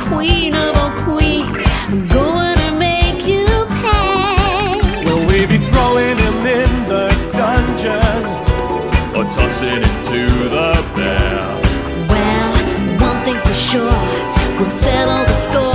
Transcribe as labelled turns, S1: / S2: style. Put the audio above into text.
S1: queen of all queens. I'm going to make you pay.
S2: Will we be throwing him in the dungeon or tossing him to the bear?
S1: Well, one thing for sure, we'll settle the score.